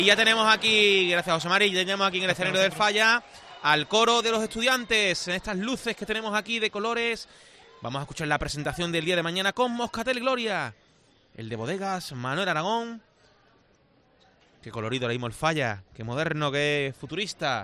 Y ya tenemos aquí, gracias a José Mari, ya tenemos aquí en el escenario del Falla al coro de los estudiantes, en estas luces que tenemos aquí de colores. Vamos a escuchar la presentación del día de mañana con Moscatel y Gloria, el de Bodegas Manuel Aragón. Qué colorido ahora mismo el Falla, qué moderno, qué futurista.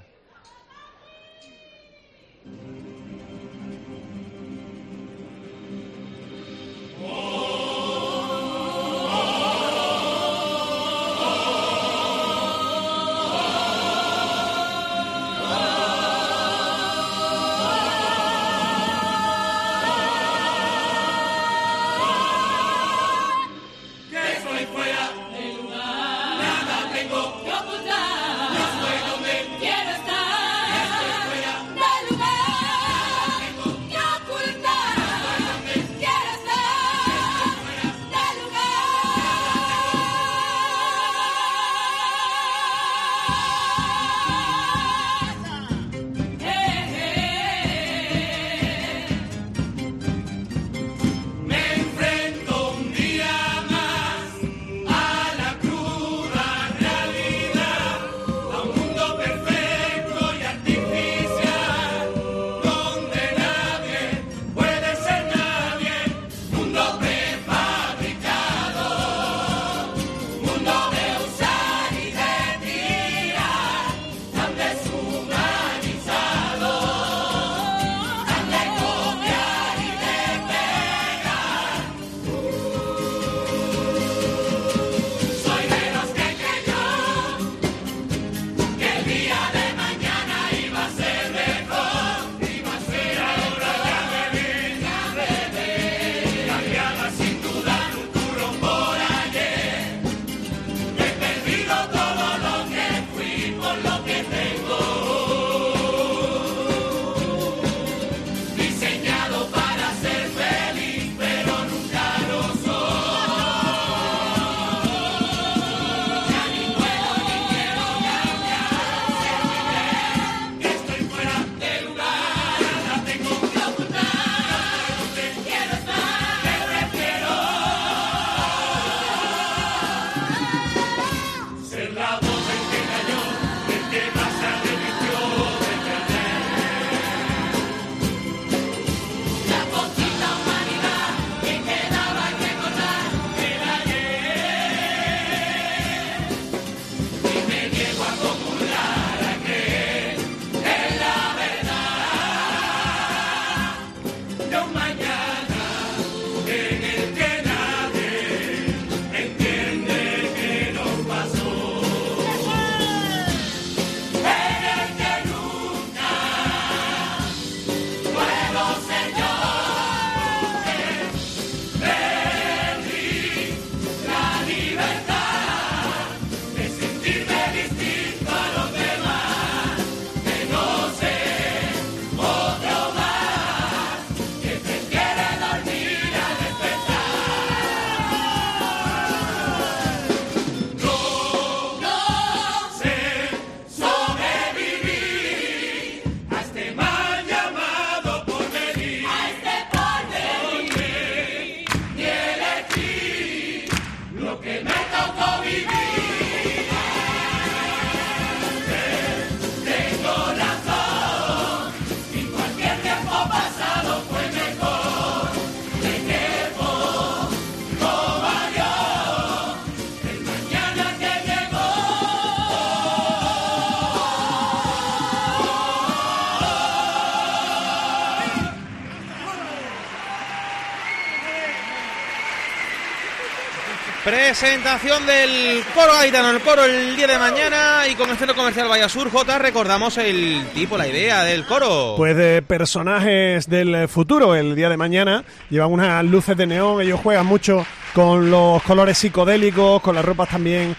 Presentación del coro gaditano, el coro el día de mañana, y con el Centro Comercial Vallasur, J, recordamos el tipo, la idea del coro. Pues de personajes del futuro, el día de mañana, llevan unas luces de neón, ellos juegan mucho con los colores psicodélicos, con las ropas también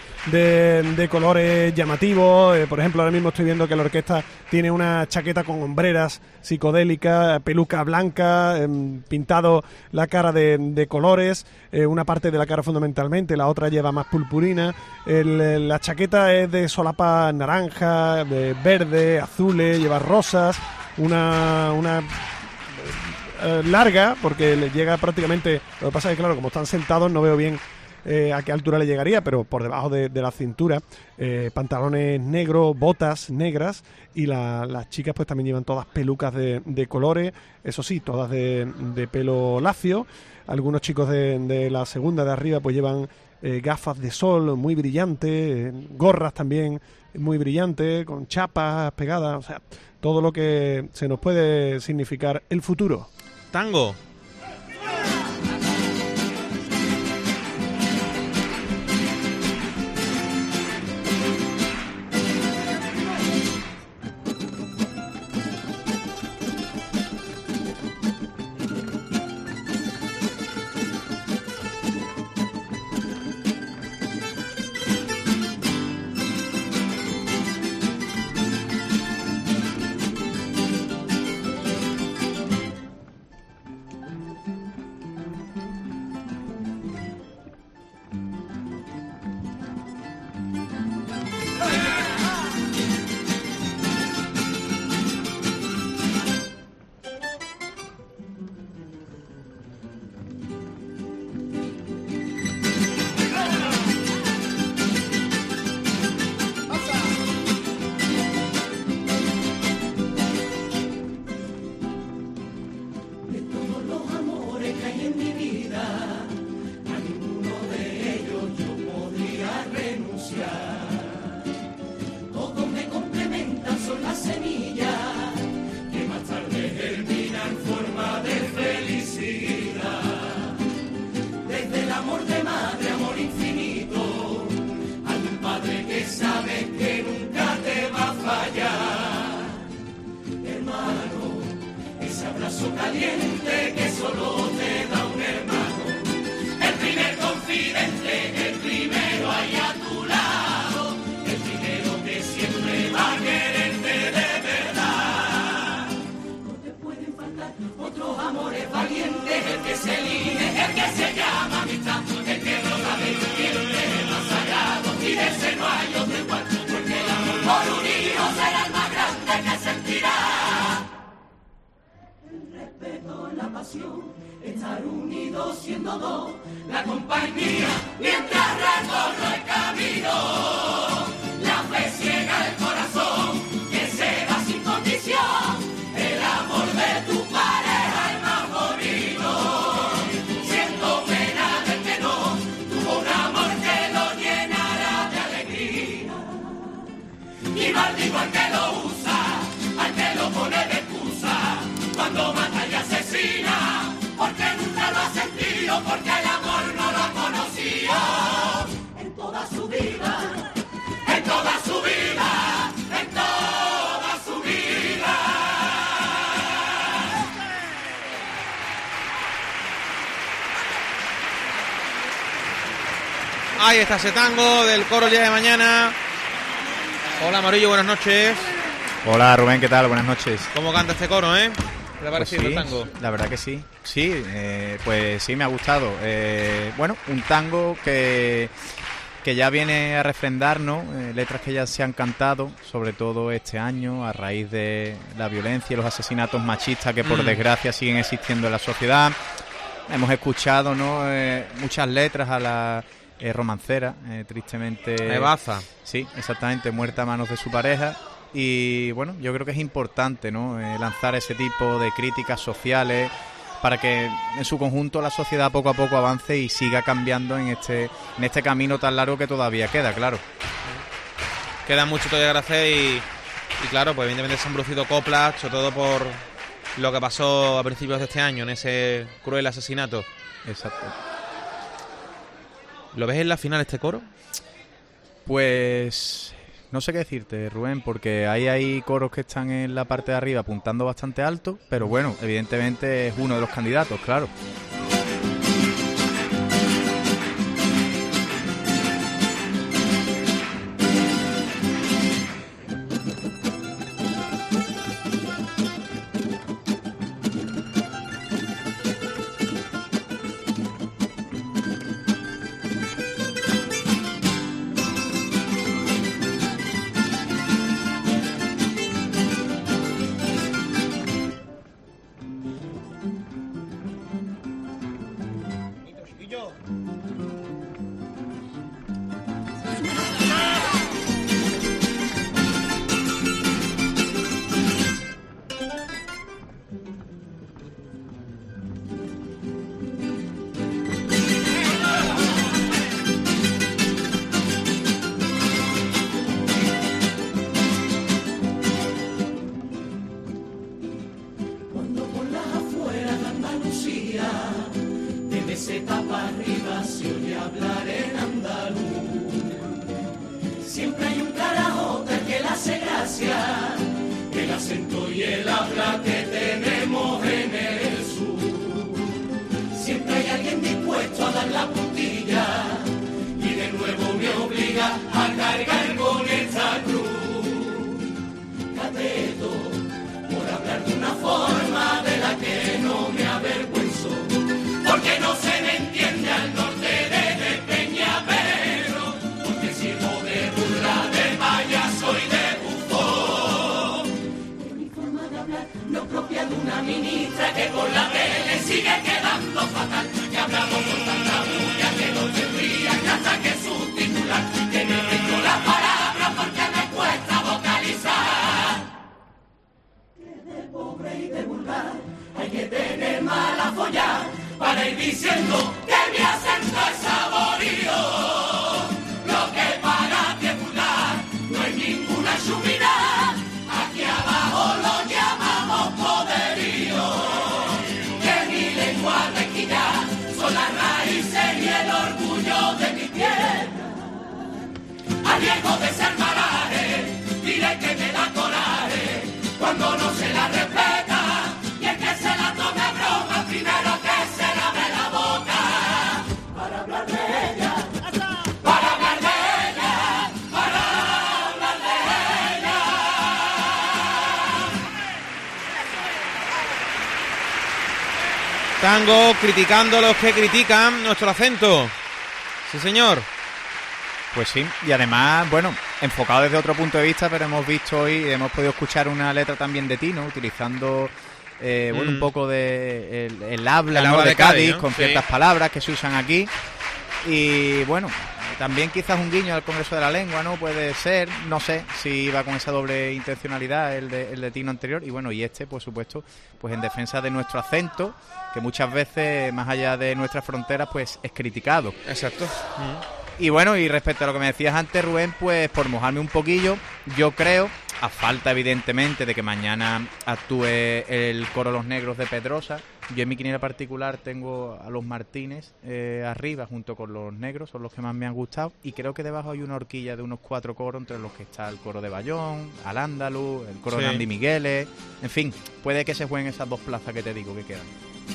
de colores llamativos. Por ejemplo, ahora mismo estoy viendo que la orquesta tiene una chaqueta con hombreras psicodélicas, peluca blanca, pintado la cara de colores, una parte de la cara fundamentalmente, la otra lleva más purpurina. La chaqueta es de solapa naranja, de verde, azules, lleva rosas, una larga, porque le llega prácticamente. Lo que pasa es que, claro, como están sentados no veo bien a qué altura le llegaría, pero por debajo de la cintura, pantalones negros, botas negras, y las chicas pues también llevan todas pelucas de colores, eso sí, todas de pelo lacio. Algunos chicos de la segunda de arriba pues llevan gafas de sol muy brillantes, gorras también muy brillantes, con chapas pegadas, o sea, todo lo que se nos puede significar el futuro. Tango. Caliente que solo te da un hermano, el primer confidente, el primero ahí a tu lado, el primero que siempre va a quererte de verdad. No te pueden faltar otros amores valientes, el que se elige, el que se llama amistad, el que brota de tu diente más sagrado, y de ese no hay otro igual, porque el amor por un hijo será el más grande que sentirá. La pasión, estar unidos siendo dos, la compañía mientras recorro el camino, la fe ciega el corazón que se da sin condición, el amor de tu pareja el más bonito, siento pena del que no tuvo un amor que lo llenara de alegría, y maldigo al que lo usa, al que lo pone de excusa, cuando mata y asesina, porque nunca lo ha sentido, porque el amor no lo ha conocido. En toda su vida, en toda su vida, en toda su vida. Ahí está ese tango del coro el día de mañana. Hola Amarillo, buenas noches. Hola Rubén, ¿qué tal? Buenas noches. ¿Cómo canta este coro, eh? ¿Qué le ha parecido Pues sí, el tango? La verdad que sí. Sí, pues sí me ha gustado. Bueno, un tango que ya viene a refrendar, ¿no? Letras que ya se han cantado, sobre todo este año, a raíz de la violencia y los asesinatos machistas que por desgracia siguen existiendo en la sociedad. Hemos escuchado, ¿no? Muchas letras a la romancera, tristemente. Ebaza. Sí, exactamente, muerta a manos de su pareja. Y bueno, yo creo que es importante, ¿no? Lanzar ese tipo de críticas sociales para que en su conjunto la sociedad poco a poco avance y siga cambiando en este camino tan largo que todavía queda, claro. Queda mucho todavía que hacer y claro, pues evidentemente se han producido coplas, sobre todo por lo que pasó a principios de este año en ese cruel asesinato. Exacto. ¿Lo ves en la final este coro? Pues no sé qué decirte, Rubén, porque hay coros que están en la parte de arriba apuntando bastante alto, pero bueno, evidentemente es uno de los candidatos, claro. hay un carajote que le hace gracia, el acento y el habla que tenemos en el sur. Siempre hay alguien dispuesto a dar la puntilla y de nuevo me obliga a cargar con esta cruz. Cateto, por hablar de una forma de la que no me avergüenzo, porque no se me entiende al norte de Peñaperro, porque sirvo de burla, de payaso y de bufón. Es mi forma de hablar, no propia de una ministra que por la tele sigue quedando fatal, que hablamos con tanta bulla que no tendrían hasta que subtitular, que no tengo las palabras porque me cuesta vocalizar. Que de pobre y de vulgar hay que tener mala folla para ir diciendo que mi acento es saborío. Lo que para ti es vulgar no es ninguna chumina, aquí abajo lo llamamos poderío. Que mi lengua requilla son las raíces y el orgullo de mi tierra. A riesgo de ser malaje, diré que me da coraje cuando no se la respeta, y el que se la tome a broma primero que se lave la boca. Para hablar de ella, para hablar de ella, para hablar de ella. Tango criticando a los que critican nuestro acento. Sí, señor. Pues sí, y además, bueno, enfocado desde otro punto de vista, pero hemos visto hoy, hemos podido escuchar una letra también de Tino, utilizando bueno, un poco de el habla, ¿no?, de Cádiz, ¿no?, con ciertas palabras que se usan aquí. Y bueno, también quizás un guiño al Congreso de la Lengua, ¿no? Puede ser, no sé si iba con esa doble intencionalidad el de Tino anterior. Y bueno, y este, por supuesto, pues en defensa de nuestro acento, que muchas veces, más allá de nuestras fronteras, pues es criticado. Exacto. Y bueno, y respecto a lo que me decías antes, Rubén, pues por mojarme un poquillo, yo creo, a falta evidentemente de que mañana actúe el Coro Los Negros de Pedrosa, yo en mi quiniela particular tengo a los Martínez arriba junto con los Negros, son los que más me han gustado, y creo que debajo hay una horquilla de unos 4 coros, entre los que está el coro de Bayón, Al-Ándalus, el coro de Andy Migueles, en fin, puede que se jueguen esas 2 plazas que te digo que quedan.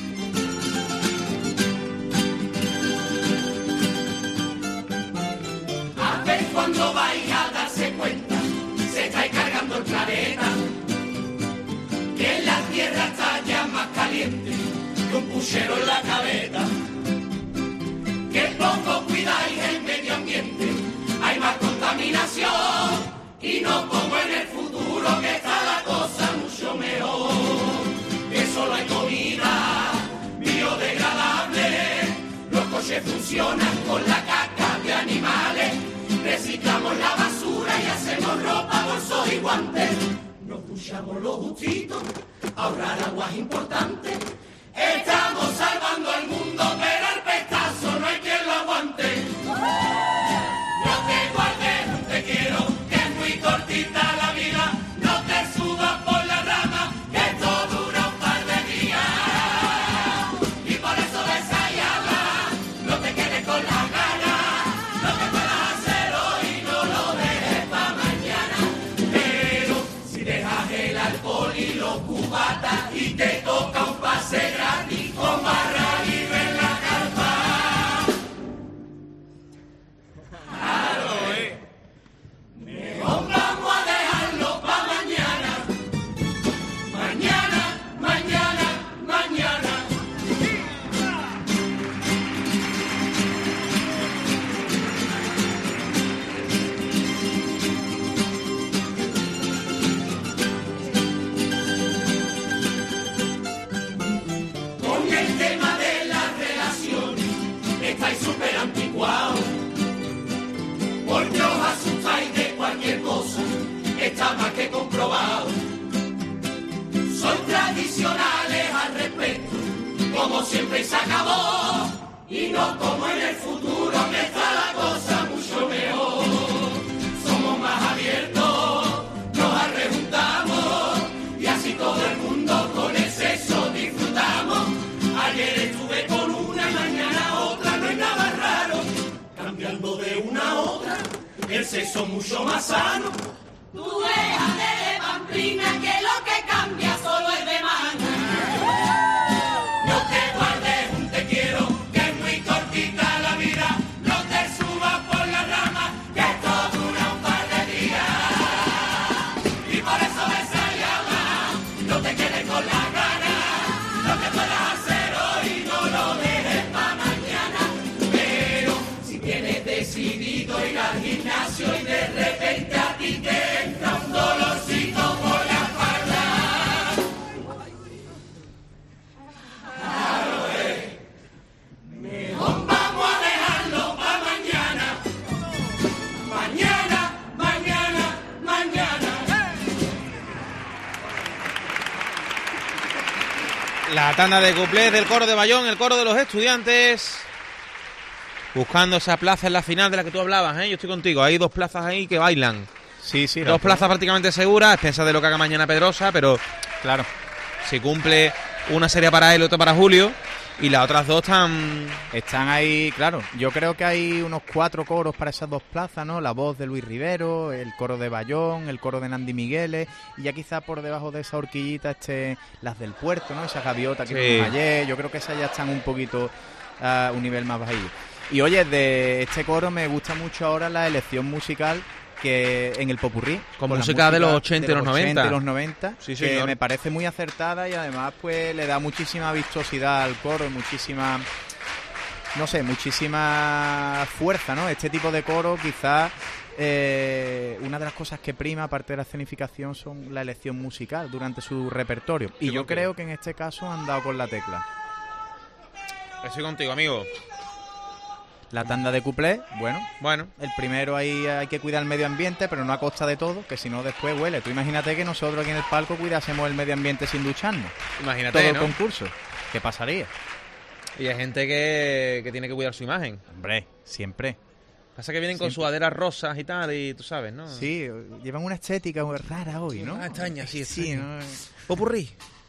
Cuando vais a darse cuenta, se está cargando el planeta, que la tierra está ya más caliente que un puchero en la cabeza, que poco cuidáis el medio ambiente, hay más contaminación, y no como en el futuro que está la cosa mucho mejor, que solo hay comida biodegradable, los coches funcionan con la caca de animales, reciclamos la basura y hacemos ropa, bolsos y guantes. Nos duchamos lo justito, ahorrar agua es importante. Estamos salvando al mundo, pero el pestazo no hay quien lo aguante. No te guardes un te quiero, que es muy cortita la vida. No te subas por la rama, que esto dura un par de días. Y por eso desayala, no te quedes con las ganas, lo que puedas hacer hoy no lo dejes para mañana. Pero si dejas el alcohol y los cubatas y te toca un pase gratis con barra libre en la carpa, mejor vamos a dejarlo para mañana. Mañana, mañana, mañana. Con el tema de las relaciones estáis súper anticuados, porque os asustáis de cualquier cosa, está más que comprobado. Sois tradicionales al respecto, como siempre y se acabó, y no como en el futuro que está la cosa mucho mejor. Somos más abiertos, nos arrejuntamos, y así todo el mundo con el sexo disfrutamos. Ayer estuve con una, mañana otra, no es nada raro, cambiando de una a otra, el sexo mucho más sano. Tú déjate de pamplina que lo que cambia solo es de mañana. No te guardes un te quiero, que es muy cortita la vida. No te subas por la rama, que esto dura un par de días. Y por eso esa llama, no te quedes con la gana. Lo que puedas hacer hoy no lo dejes para mañana. Pero si tienes decidido ir al gimnasio y de repente a ti te entra un dolorcito por la espalda. Mejor vamos a dejarlo para mañana. Mañana, mañana, mañana. La tanda de cuplés del coro de Bayón, el coro de los estudiantes. Buscando esa plaza en la final de la que tú hablabas, ¿eh? Yo estoy contigo. Hay dos plazas ahí que bailan. Sí, sí. Dos plazas prácticamente seguras, a expensas de lo que haga mañana Pedrosa, pero Claro. si cumple una serie para él y otra para Julio, y las otras dos Están ahí, claro. Yo creo que hay unos 4 coros para esas dos plazas, ¿no? La voz de Luis Rivero, el coro de Bayón, el coro de Nandi Migueles, y ya quizá por debajo de esa horquillita las del puerto, ¿no? Esa gaviota que vimos ayer. Yo creo que esas ya están un poquito a un nivel más bajillo. Y oye, de este coro me gusta mucho ahora la elección musical que en el popurrí. Con la música de los 80 y los 90. y los 90, Sí, que señor. me parece muy acertada y además pues le da muchísima vistosidad al coro, muchísima fuerza, ¿no? Este tipo de coro quizás una de las cosas que prima, aparte de la escenificación, son la elección musical durante su repertorio. Y yo creo que en este caso han dado con la tecla. Estoy contigo, amigo. La tanda de cuplés, Bueno, el primero ahí hay que cuidar el medio ambiente, pero no a costa de todo, que si no después huele. Tú imagínate que nosotros aquí en el palco cuidásemos el medio ambiente sin ducharnos. imagínate, Todo el ¿no? concurso. ¿Qué pasaría? Y hay gente que tiene que cuidar su imagen. Hombre, siempre. Pasa que vienen con Siempre. sudaderas rosas y tal, y tú sabes, ¿no? Sí, llevan una estética muy rara hoy, ¿no? Extraña, sí, Sí, extraña. ¿no? Popurrí.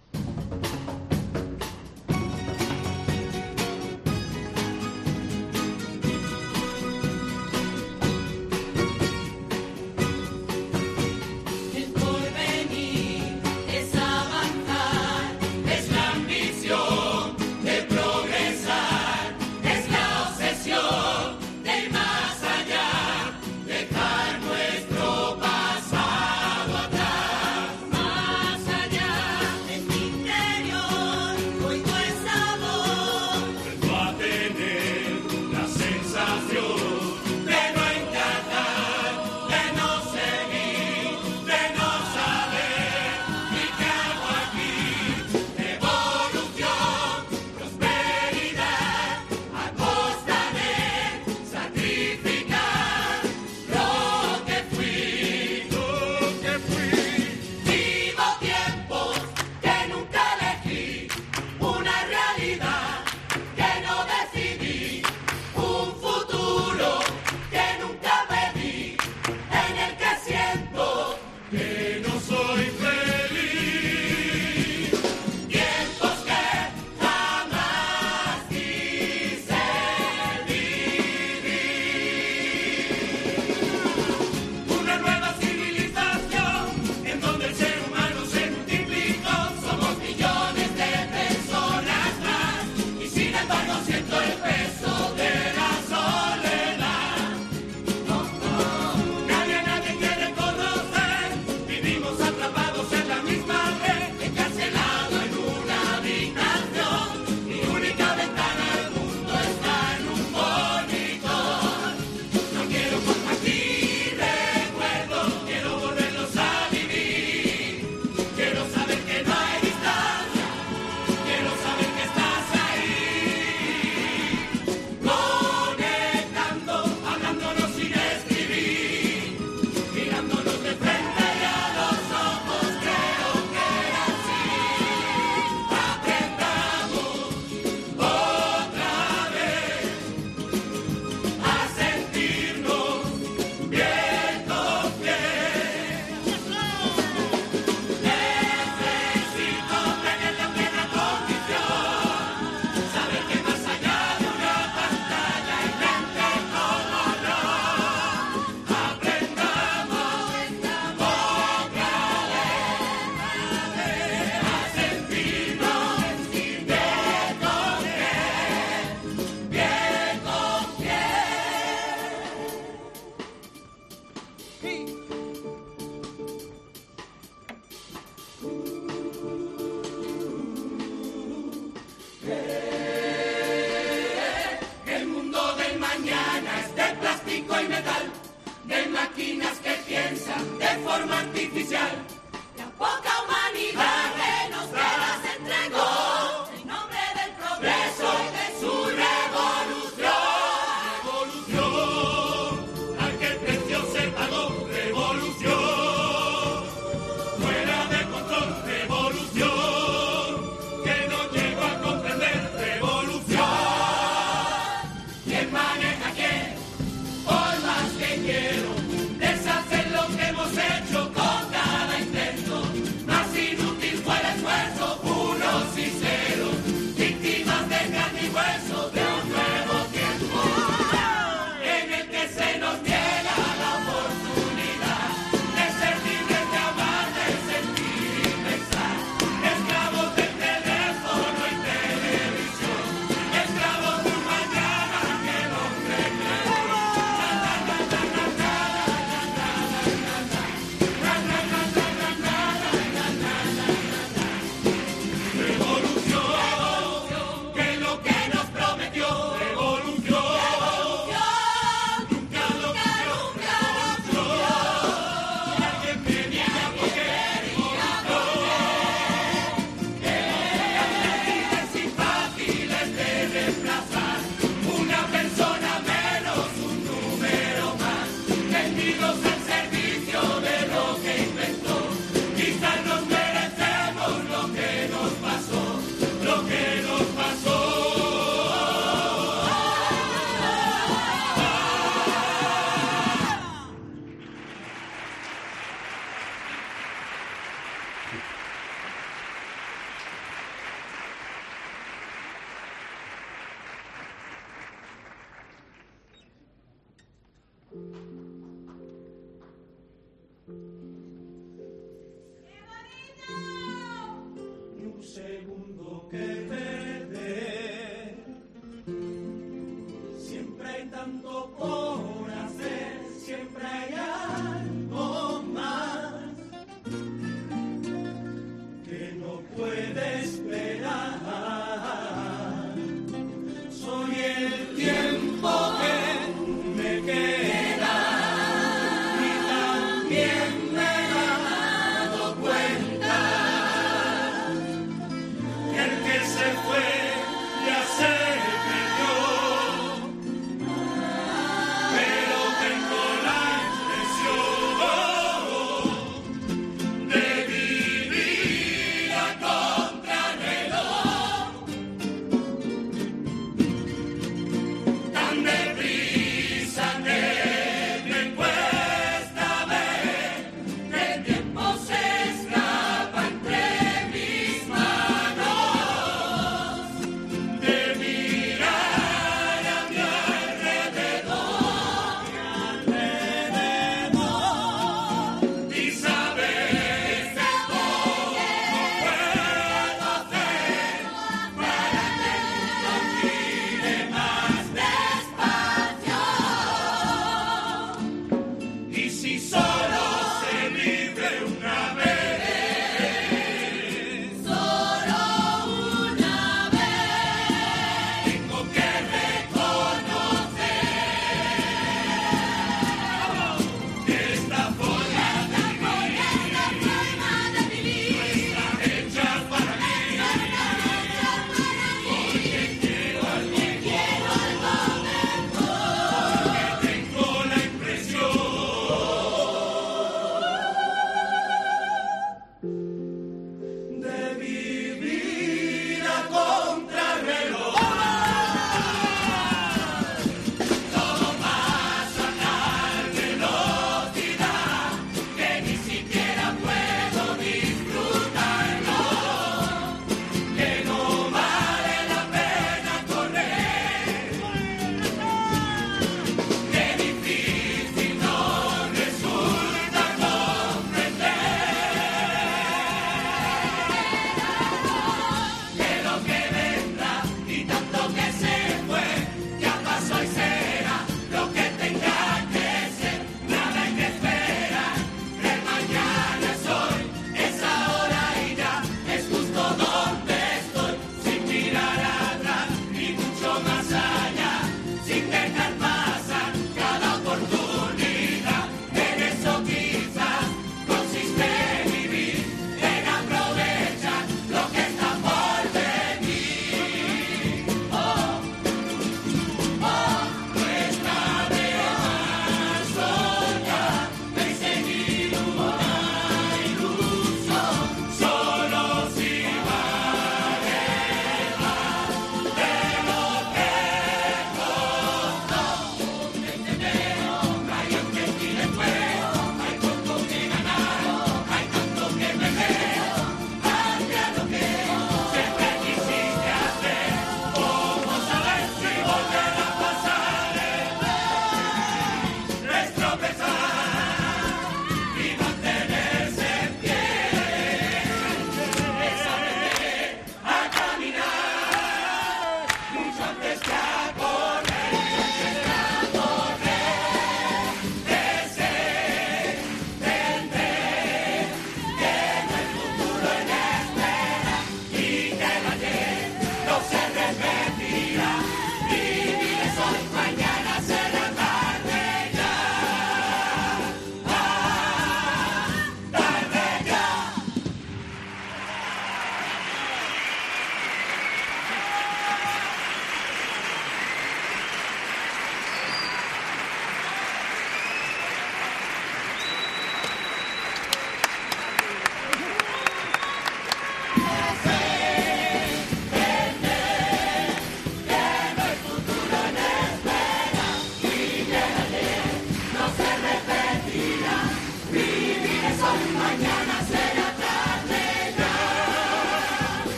El porvenir es avanzar, Es la ambición de progresar, es la obsesión de ir más allá, dejar nuestro pasado atrás. más allá. En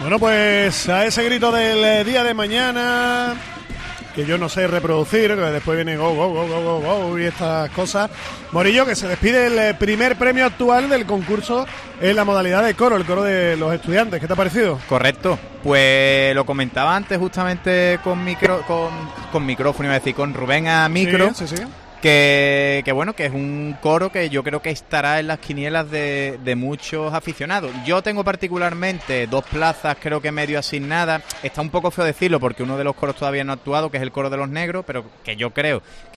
Bueno, pues a ese grito del día de mañana, que yo no sé reproducir, que después viene go, go, go, go, go, go y estas cosas. Morillo, que se despide el primer premio actual del concurso en la modalidad de coro, el coro de los estudiantes. ¿Qué te ha parecido? Correcto, pues lo comentaba antes justamente con micrófono, iba a decir, con Rubén a micro. Sí. Que bueno, que es un coro que yo creo que estará en las quinielas de muchos aficionados. Yo tengo particularmente 2 plazas, creo que medio asignadas. Está un poco feo decirlo porque uno de los coros todavía no ha actuado, que es el coro de los negros, pero que yo creo